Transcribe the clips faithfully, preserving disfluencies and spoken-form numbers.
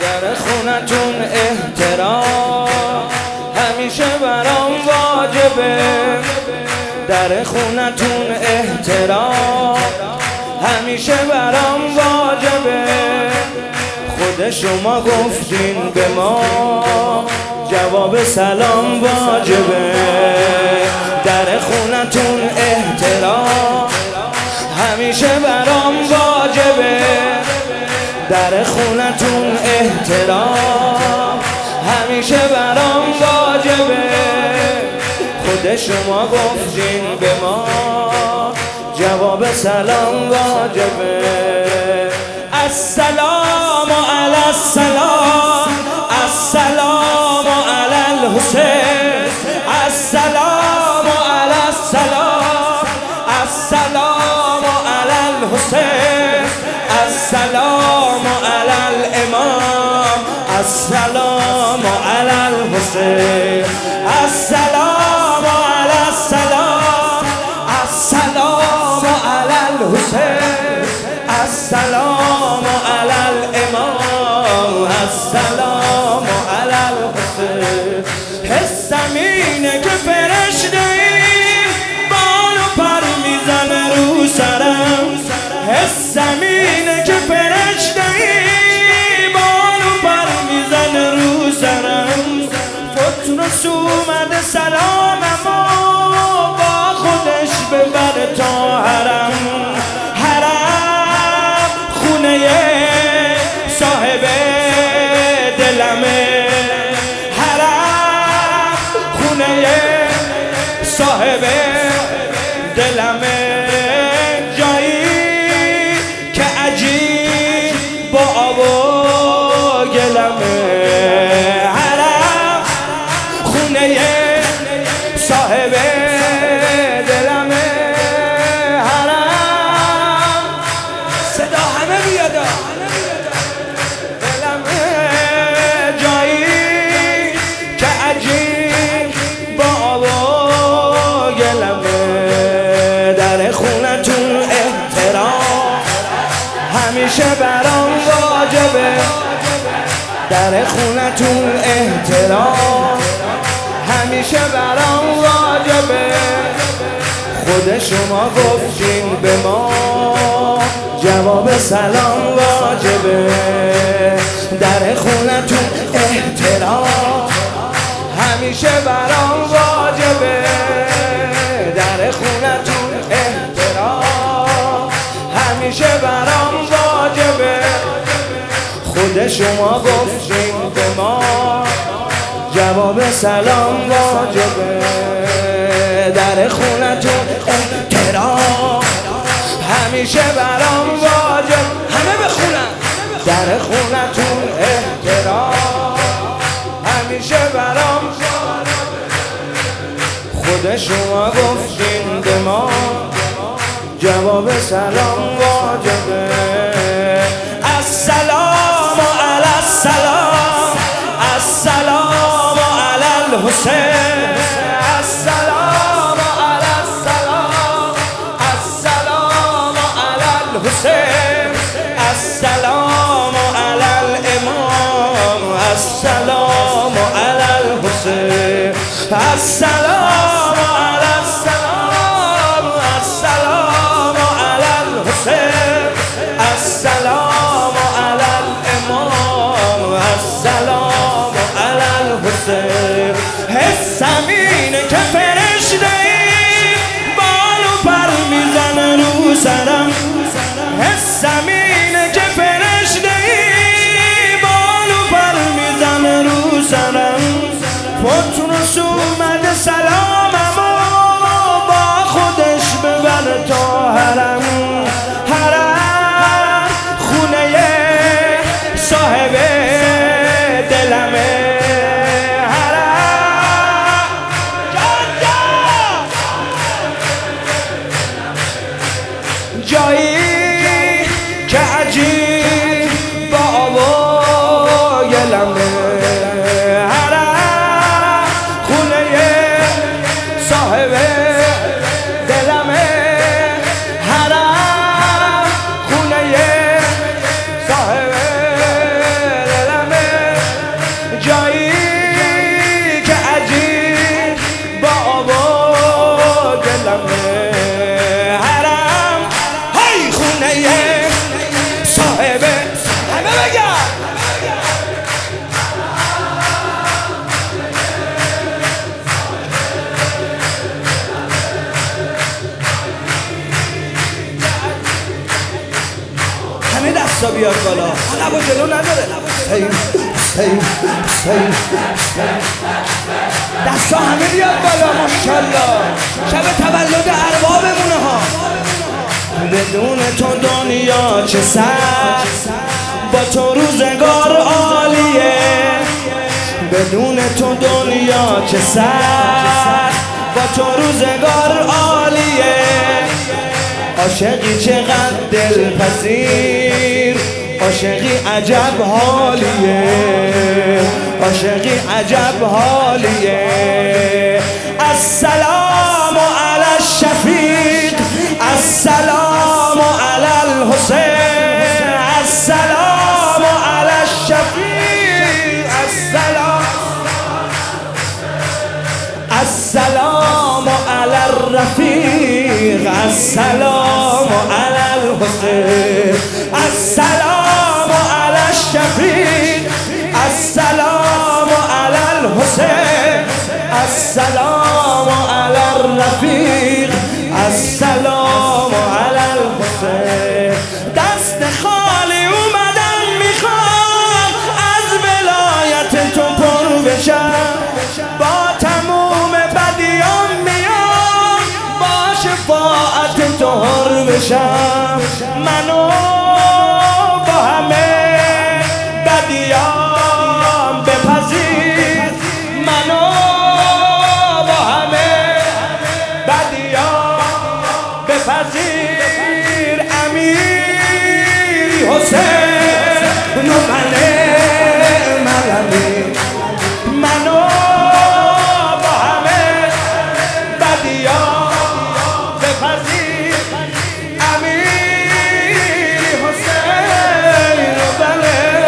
در خونتون احترام همیشه برام واجبه. در خونتون احترام همیشه برام واجبه. خود شما گفتین به ما جواب سلام واجبه. در خونتون احترام همیشه برام واجبه. در خونتون احترام همیشه برام واجبه. خود شما گفتین به ما جواب سلام واجبه. السلام علی السلام، السلام علی الحسین، السلام علی السلام، السلام علی الحسین، السلام علی الامام، السلام علی الحسین، السلام علی السلام، السلام علی الحسین، السلام علی الامام، السلام علی الحسین. حسم اینه که فرشته این بال و پر میزنه رو سرم. حسم اینه که فرشته این بال و پر میزنه رو سرم. فتنس اومده سلاممو با خودش ببره تا حرم. حرم خونه صاحب دلمه. حرم خونه صاحب دلمه. جایی که عجیب با آب و گلمه. حرم خونه صاحب دلمه. حرم صدا همه بیاد. دلمه جایی که عجیب با آب و گلمه. در خونتون احترام همیشه برام واجبه. در خونتون احترام همیشه برام واجبه. خود شما گفتین به ما جواب سلام واجبه. در خونتون احترام همیشه برام واجبه. در خونتون احترام همیشه برام واجبه. خود شما گفتین به ما جواب سلام واجبه. در خونتون احترام همیشه برام واجب. همه بخونن. در خونتون احترام همیشه برام خود شما گفتین به ما جواب سلام واجبه. السلام علی السلام، السلام علی الحسین، السلام علی السلام، السلام علی الحسین، السلام علی الامام، السلام علی الحسین، السلام علی السلام، السلام علی الحسین، السلام علی الامام، السلام علی الحسین. حسم اینه که فرشته این بال و پر میزنه رو سرم. حسم اینه که فرشته این بال و پر میزنه رو سرم. فتنس اومده سلاممو با خودش ببره تا حرم. حرم خونه صاحب دلمه. جایی که عجیب با آب و گلمه. حرم خونه صاحب دلمه. حرم خونه صاحب لبو جلو نداره. حسین حسین حسین دستا همه بیاد بالا ماشاءالله. شب تولد اربابمونه ها. بدون تو دنیا چه سخت، با تو روزگار عالیه. بدون تو دنیا چه سخت، با تو روزگار عالیه. عاشقی چقدر دلپذیر، عاشقی عجب حالیه، عاشقی عجب حالیه. السلام علی الشفیق، السلام علی الحسین، السلام علی الشفیق، السلام السلام علی الرفیق، السلام علی الحسین، السلام علی الشفیق، السلام علی الحسین، السلام علی الرفیق، السلام علی الحسین. دست خالی اومدم میخوام از ولایت تو پر بشم، با تموم بدیام میام با شفاعت تو حر بشم. منو با همه بدیام بپذیر، منو با همه بدیام بپذیر. امیری حسین و منه ملمی، منو با همه بدیام بپذیر. امیری حسین و منه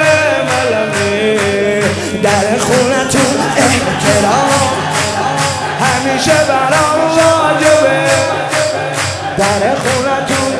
ملمی. در خونتون احترام همیشه برام واجبه. در خونتون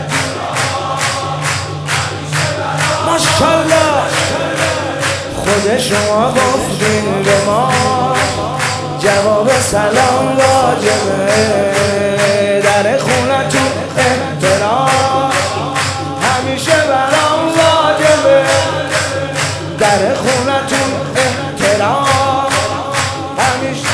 ماشاءالله خود شما گفتین به ما جواب سلام واجبه. در خونتون احترام همیشه برام واجبه. در خونتون احترام همیشه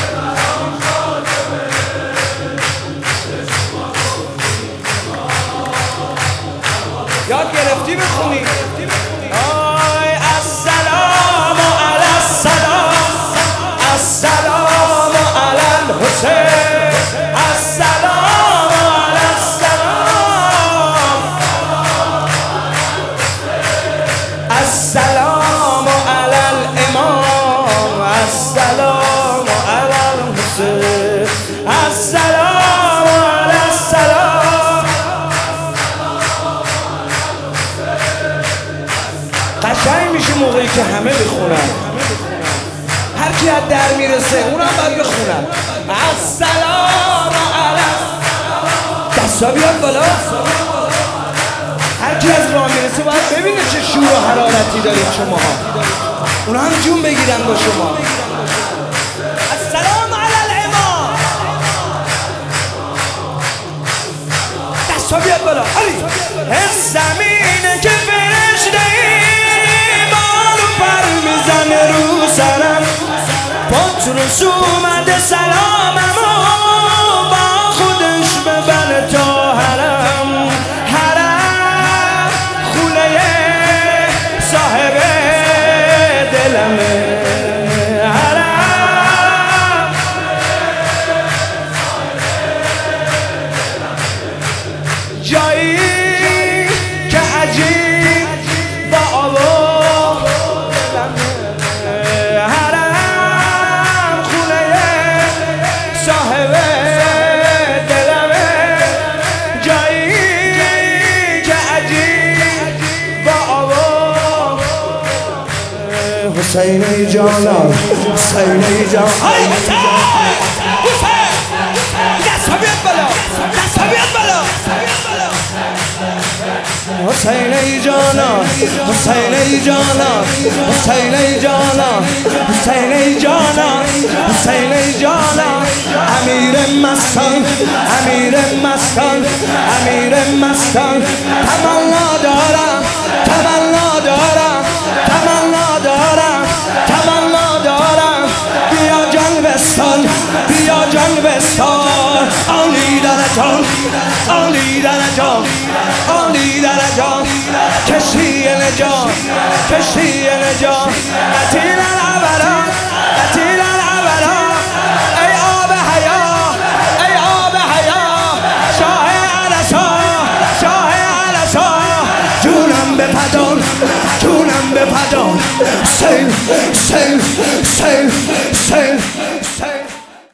یاد گرفتی بخونی. آی السلام علی السلام، السلام علی الحسین، السلام علی السلام، السلام علی الامام، السلام علی الحسین، السلام علی السلام. قشنگ میشه موقعی که همه بخونن، هر کی از در میرسه اونم باید بخونن. السلام علی دستا بیاد بالا. هر کی از راه میرسه باید ببینه چه شور و حرارتی دارید شما ها. اونا هم جون بگیرن با شما. السلام علی الامام. دستا بیاد بالا. علی زمینه که فرشته میزنه رو سرم، پتروس اومده سلاممو با خودش ببره تا حرم. حرم خونه صاحب دلمه، حرم جایی که عجیب با آوا حسین جانا، حسین جانا، های حسین، حسین، دست ها بیاد بالا، دست ها بیاد بالا. حسین جانا، حسین جانا، حسین جانا، حسین جانا، حسین جانا. امیر مستان، امیر مستان، امیر مستان. تمنا دارم، تمنا دارم کشتی نجات قتیل العبرات قتیل العبرات ای آب حیا ای آب حیا شاه علشا شاه علشا جونم به پدال جونم به پدال